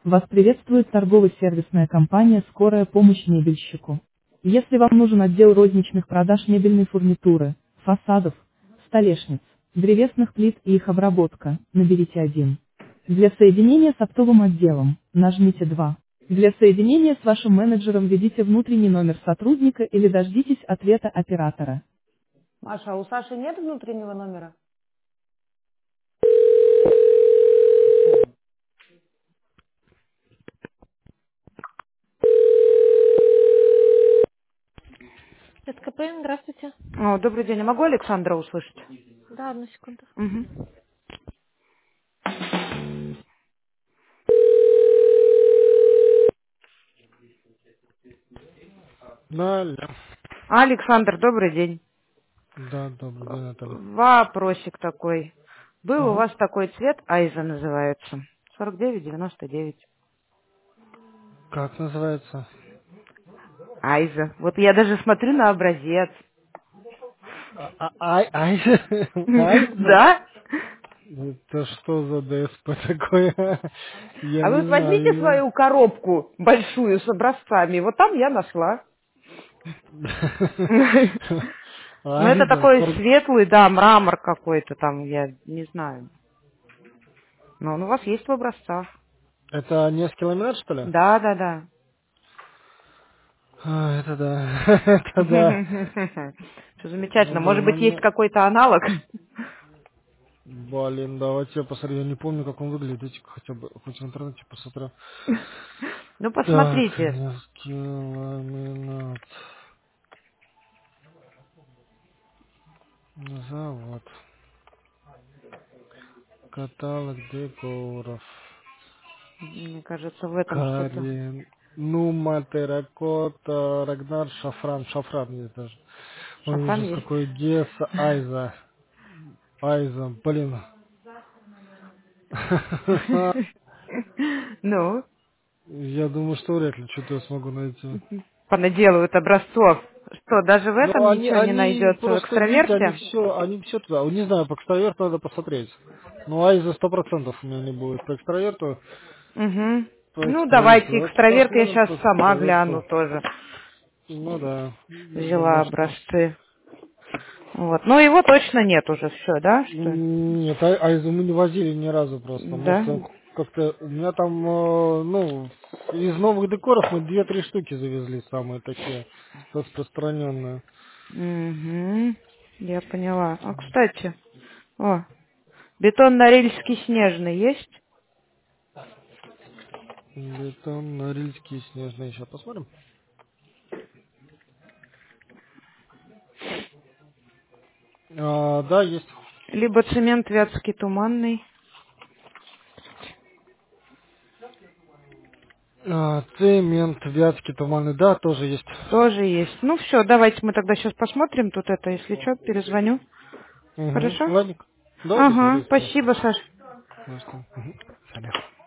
Вас приветствует торгово-сервисная компания «Скорая помощь мебельщику». Если вам нужен отдел розничных продаж мебельной фурнитуры, фасадов, столешниц, древесных плит и их обработка, наберите 1. Для соединения с оптовым отделом, нажмите 2. Для соединения с вашим менеджером введите внутренний номер сотрудника или дождитесь ответа оператора. Маша, а у Саши нет внутреннего номера? СКП, здравствуйте. О, добрый день, я могу Александра услышать? Да, одну секунду. Мгм. Да, Ля. Александр, добрый день. Да, добрый день, Наталья. Вопросик такой. Был у Мгм. вас такой цвет, Айза называется. 49,99. Как называется? Айза. Вот я даже смотрю на образец. Айза? Да? Это что за ДСП такое? Я А вы не вот возьмите знаю. свою коробку большую с образцами. Вот там я нашла. Ну, это Айза. такой светлый, да, мрамор какой-то там, я не знаю. Но он у вас есть в образцах. Это не скилометр, что ли? Да, да, да. Это да. Это да. Что Ну, замечательно. Может блин, быть, есть какой-то аналог? Блин, давайте я посмотрю. Я не помню, как он выглядит. Дайте хотя бы, хоть в интернете посмотрю. Ну, Так, посмотрите. несколько ламинат. Завод. Каталог декоров. Мне кажется, в этом что-то. Карин. Нума, терракота, Рагнар, Шафран. Шафран есть даже. Ой, Шафран ужас есть. какой. Геса, Айза. Айза, блин. Ну, Я думаю, что вряд ли что-то я смогу найти. понаделают образцов. Что, даже в Ну, этом они, ничего не они найдется? В просто, видите, экстраверте? они все туда. Не знаю, по экстраверту надо посмотреть. Ну, Айза 100% у меня не будет. Угу. По Ну, экстраверту. давайте Давайте экстраверт, я посмотрим сейчас по сама гляну экстраверту. тоже. Ну да, я Взяла думаю, что... образцы. Вот. Но его точно нет уже, все, да? Что? Нет, Айзу мы не возили ни разу просто. Может, Да? как-то... У меня там, ну, из новых декоров мы 2-3 штуки завезли, самые такие распространенные. Угу. Я поняла. А, кстати, о, бетон Норильский снежный есть? Бетон, норильские снежные. Сейчас посмотрим. Да, есть. Либо цемент Вятский туманный. Цемент, Вятский, Туманный, да, тоже есть. Тоже есть. Ну все, давайте мы тогда сейчас посмотрим тут это, если что, перезвоню. Угу. Хорошо? Ладненько. Давайте Ага, смотреть. спасибо, Саш. Ну что? Мгм. Салям.